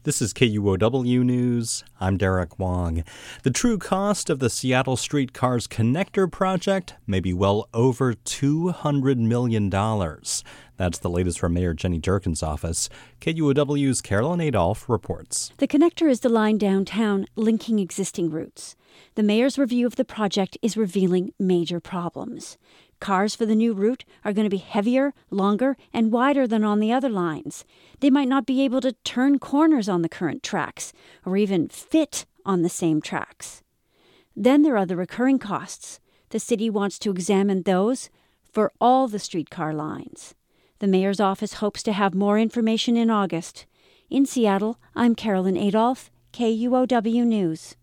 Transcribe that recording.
This is KUOW News. I'm Derek Wong. The true cost of the Seattle Streetcars Connector project may be well over $200 million. That's the latest from Mayor Jenny Durkan's office. KUOW's Carolyn Adolph reports. The connector is the line downtown linking existing routes. The mayor's review of the project is revealing major problems. Cars for the new route are going to be heavier, longer, and wider than on the other lines. They might not be able to turn corners on the current tracks, or even fit on the same tracks. Then there are the recurring costs. The city wants to examine those for all the streetcar lines. The mayor's office hopes to have more information in August. In Seattle, I'm Carolyn Adolph, KUOW News.